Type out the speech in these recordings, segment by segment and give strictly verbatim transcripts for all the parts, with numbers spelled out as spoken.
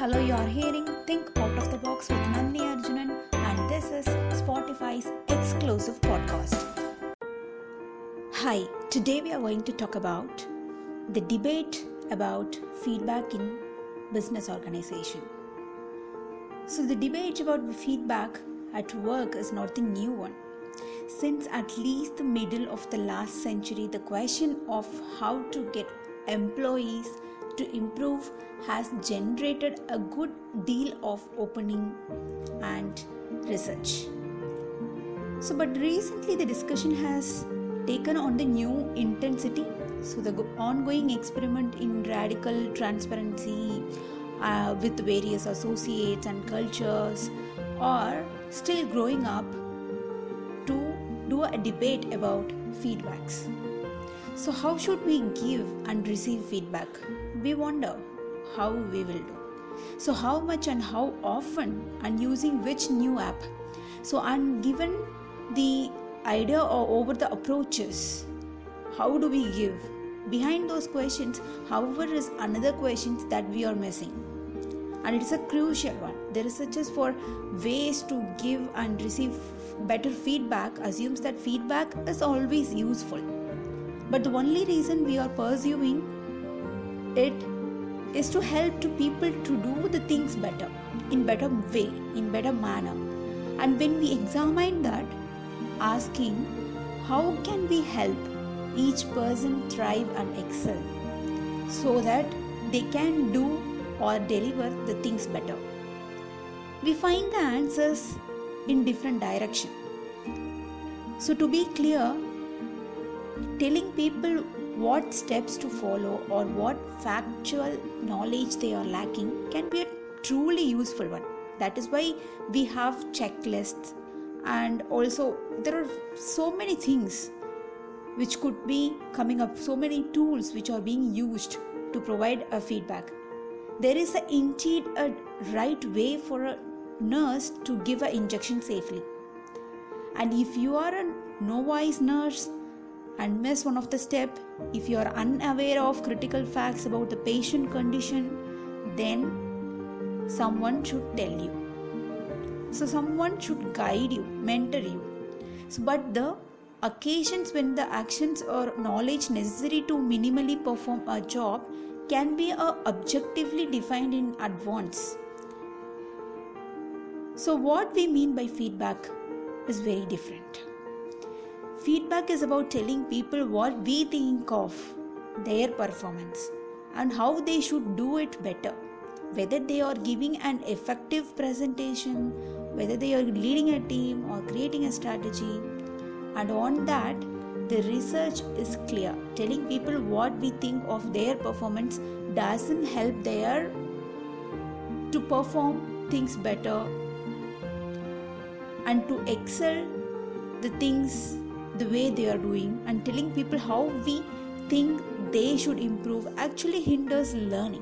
Hello, you are hearing Think Out of the Box with Nandini Arjunan, and this is Spotify's exclusive podcast. Hi, today we are going to talk about the debate about feedback in business organization. So, the debate about feedback at work is not the new one. Since at least the middle of the last century, the question of how to get employees to improve has generated a good deal of opening and research. So, but recently the discussion has taken on the new intensity. So, the ongoing experiment in radical transparency uh, with various associates and cultures are still growing up to do a debate about feedbacks. So, how should we give and receive feedback? We wonder how we will do. So, how much and how often, and using which new app? So, and given the idea or over the approaches, how do we give? Behind those questions, however, is another question that we are missing, and it is a crucial one. The researchers for ways to give and receive better feedback assumes that feedback is always useful, but the only reason we are pursuing it is to help to people to do the things better, in better way, in better manner. And when we examine that, asking how can we help each person thrive and excel so that they can do or deliver the things better, we find the answers in different direction. So, to be clear, telling people what steps to follow or what factual knowledge they are lacking can be a truly useful one. That is why we have checklists, and also there are so many things which could be coming up, so many tools which are being used to provide a feedback. There is a, indeed a right way for a nurse to give an injection safely. And if you are a novice nurse and miss one of the step, if you are unaware of critical facts about the patient condition, then someone should tell you. So someone should guide you, mentor you. So, but the occasions when the actions or knowledge necessary to minimally perform a job can be uh, objectively defined in advance. So what we mean by feedback is very different. Feedback is about telling people what we think of their performance and how they should do it better, whether they are giving an effective presentation, whether they are leading a team or creating a strategy. And on that, the research is clear. Telling people what we think of their performance doesn't help their to perform things better and to excel the things the way they are doing, and telling people how we think they should improve actually hinders learning.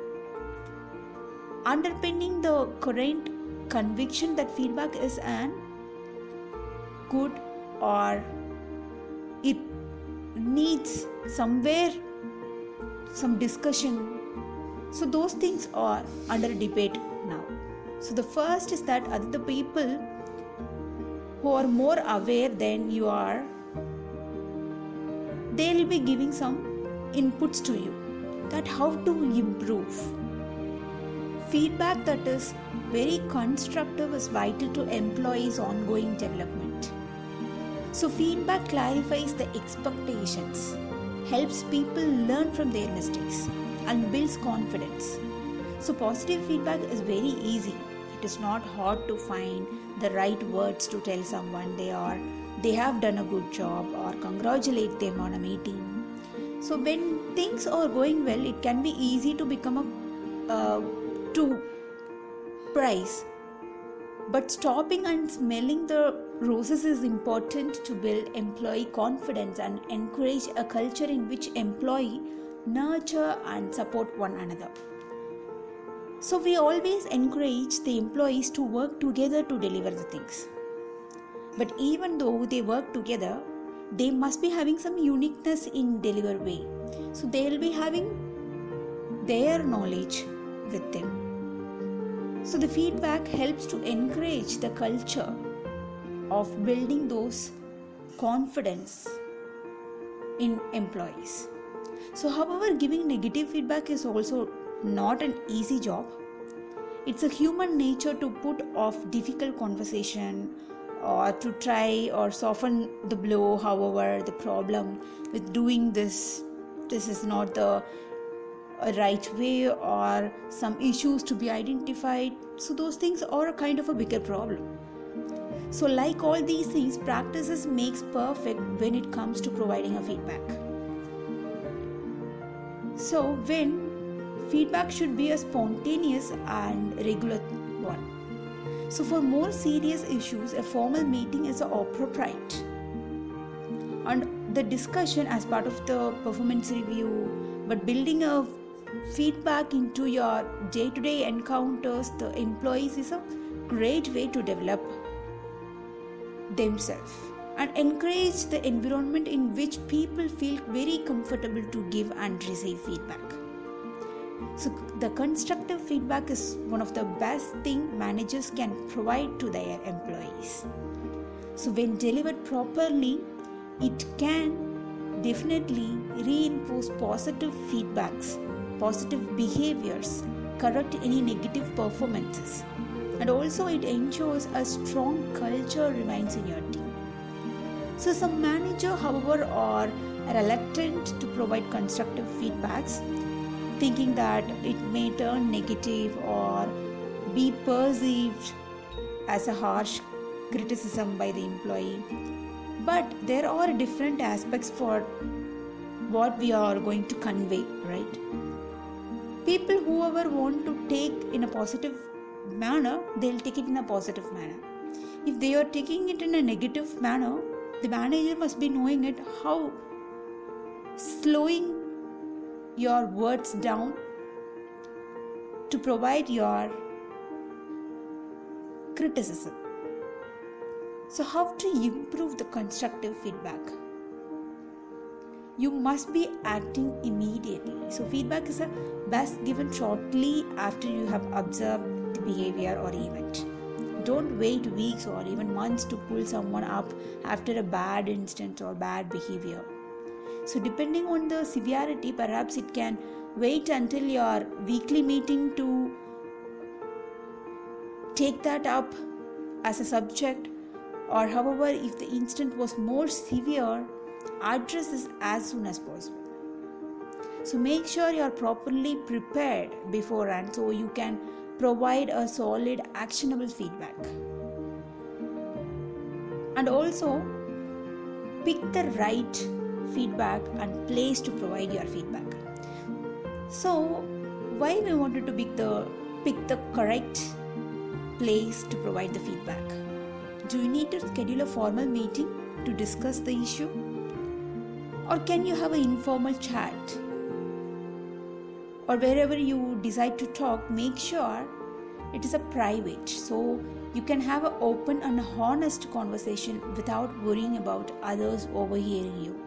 Underpinning the current conviction that feedback is an good or it needs somewhere some discussion. So those things are under debate now. So the first is that other people who are more aware than you are, they will be giving some inputs to you that how to improve. Feedback that is very constructive is vital to employees' ongoing development. So feedback clarifies the expectations, helps people learn from their mistakes, and builds confidence. So positive feedback is very easy. It is not hard to find the right words to tell someone they are they have done a good job or congratulate them on a meeting. So when things are going well, it can be easy to become a uh, to price. But stopping and smelling the roses is important to build employee confidence and encourage a culture in which employees nurture and support one another. So we always encourage the employees to work together to deliver the things. But even though they work together, they must be having some uniqueness in deliver way. So they will be having their knowledge with them. So the feedback helps to encourage the culture of building those confidence in employees. So however, giving negative feedback is also not an easy job. It's a human nature to put off difficult conversation or to try or soften the blow. However, the problem with doing this, this is not the right way, or some issues to be identified. So those things are a kind of a bigger problem. So like all these things, practices makes perfect when it comes to providing a feedback. So when feedback should be a spontaneous and regular one. So for more serious issues, a formal meeting is appropriate. And the discussion as part of the performance review, but building a feedback into your day-to-day encounters, the employees, is a great way to develop themselves and encourage the environment in which people feel very comfortable to give and receive feedback. So the constructive feedback is one of the best thing managers can provide to their employees. So when delivered properly, it can definitely reinforce positive feedbacks, positive behaviors, correct any negative performances, and also it ensures a strong culture remains in your team. So some manager, however, are reluctant to provide constructive feedbacks, thinking that it may turn negative or be perceived as a harsh criticism by the employee. But there are different aspects for what we are going to convey, right? People whoever want to take in a positive manner, they'll take it in a positive manner. If they are taking it in a negative manner, the manager must be knowing it, how slowing your words down to provide your criticism. So how to improve the constructive feedback? You must be acting immediately. So feedback is a best given shortly after you have observed the behavior or event. Don't wait weeks or even months to pull someone up after a bad incident or bad behavior. So depending on the severity, perhaps it can wait until your weekly meeting to take that up as a subject, or however, if the incident was more severe, address this as soon as possible. So make sure you are properly prepared beforehand so you can provide a solid actionable feedback. And also pick the right feedback and place to provide your feedback. So why we wanted to pick the pick the correct place to provide the feedback? Do you need to schedule a formal meeting to discuss the issue? Or can you have an informal chat? Or wherever you decide to talk, make sure it is a private, so you can have an open and honest conversation without worrying about others overhearing you.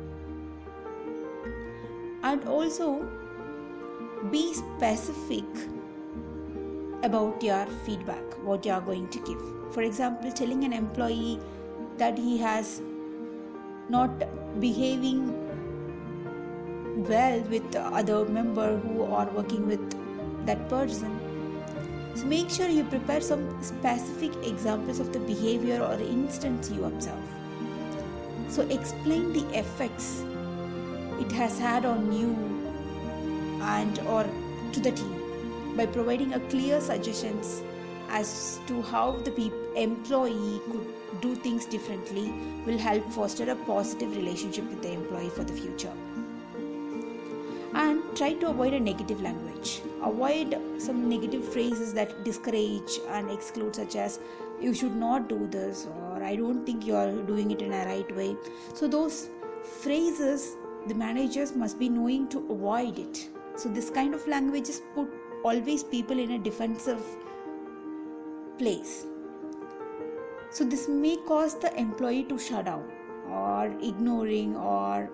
And also be specific about your feedback, what you are going to give. For example, telling an employee that he has not behaving well with the other member who are working with that person. So make sure you prepare some specific examples of the behavior or instance you observe. So explain the effects it has had on you and or to the team by providing a clear suggestions as to how the pe- employee could do things differently will help foster a positive relationship with the employee for the future. And try to avoid a negative language. Avoid some negative phrases that discourage and exclude, such as you should not do this, or I don't think you are doing it in a right way. So those phrases the managers must be knowing to avoid it. So this kind of languages put always people in a defensive place. So this may cause the employee to shut down or ignoring, or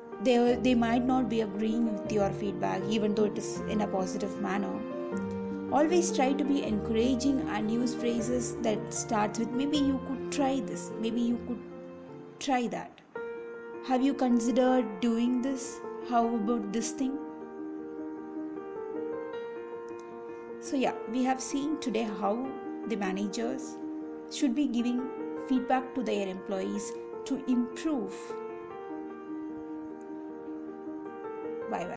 they, they might not be agreeing with your feedback even though it is in a positive manner. Always try to be encouraging and use phrases that starts with maybe you could try this, maybe you could try that. Have you considered doing this? How about this thing? So yeah, we have seen today how the managers should be giving feedback to their employees to improve